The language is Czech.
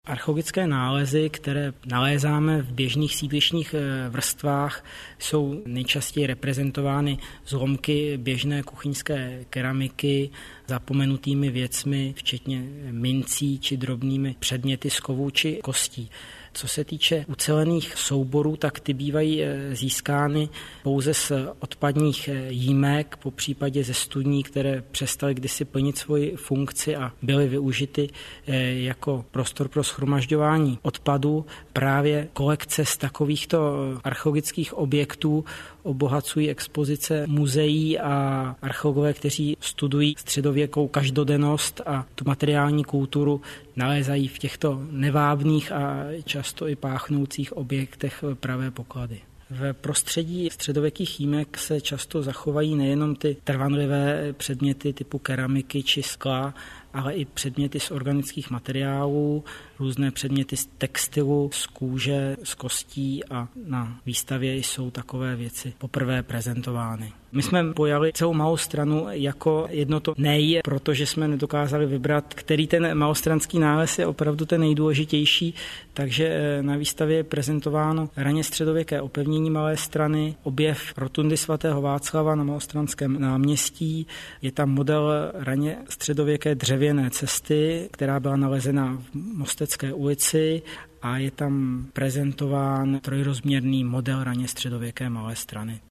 Archeologické nálezy, které nalézáme v běžných sídlištních vrstvách, jsou nejčastěji reprezentovány zlomky běžné kuchyňské keramiky, zapomenutými věcmi, včetně mincí či drobnými předměty z kovů či kostí. Co se týče ucelených souborů, tak ty bývají získány pouze z odpadních jímek, po případě ze studní, které přestaly kdysi plnit svoji funkci a byly využity jako prostor pro shromažďování odpadů. Právě kolekce z takovýchto archeologických objektů obohacují expozice muzeí a archeologové, kteří studují středověkou každodennost a tu materiální kulturu, nalézají v těchto nevábných a často i páchnoucích objektech pravé poklady. V prostředí středověkých jímek se často zachovají nejenom ty trvanlivé předměty typu keramiky či skla, ale i předměty z organických materiálů, různé předměty z textilu, z kůže, z kostí a na výstavě jsou takové věci poprvé prezentovány. My jsme pojali celou Malostranu jako jedno to nej, protože jsme nedokázali vybrat, který ten malostranský nález je opravdu ten nejdůležitější, takže na výstavě je prezentováno raně středověké opevnění Malé Strany, objev rotundy svatého Václava na Malostranském náměstí, je tam model raně středověké dřevěné cesty, která byla nalezena v Mostecké ulici a je tam prezentován trojrozměrný model raně středověké Malé Strany.